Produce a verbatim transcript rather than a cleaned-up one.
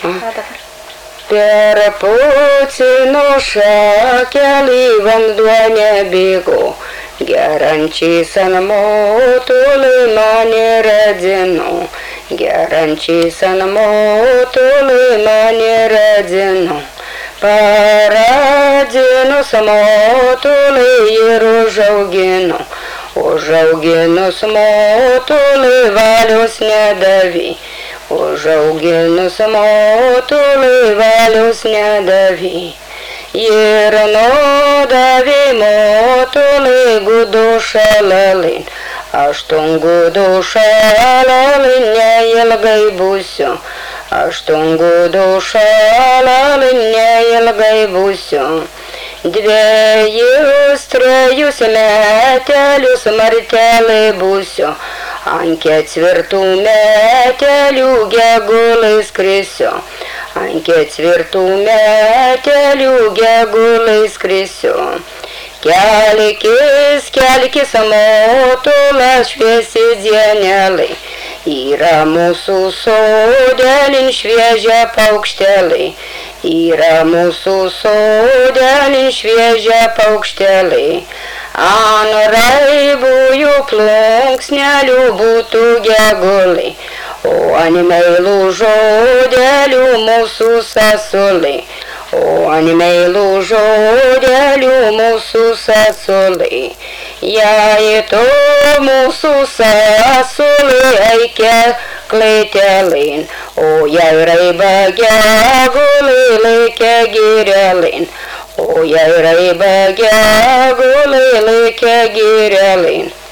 Per puținų šakelį vanduo nebėgo, gerančiais ant motulį mane radino, gerančiais ant motulį mane radino. Paradinus motulį ir užaugino, užauginus motulį valios nedavė. Užauginus motulį valios nedavė. Ir nudavė motulį gudų šalalin. Aš ton gudų šalalin neilgai būsiu. Aš ton gudų šalalin neilgai būsiu. Dviejus, trejus metelius martelį būsiu. Ant ketvirtų metelių gegulais krisiu. Ant ketvirtų metelių gegulais krisiu. Kelkis, kelkis motulas šviesi dienelai. Yra mūsų sodelin šviežia paukštelai. Yra mūsų sodelin šviežia paukštelai. An raibųjų plunksnelių būtų gegulai, o an meilų žodelių mūsų sasulai, o an meilų žodelių mūsų sasulai. Jei tu mūsų sasulai eikia kleitelin, o jei raiba gegulai laikia girelin. O jei raiba gegulai laikia girelin.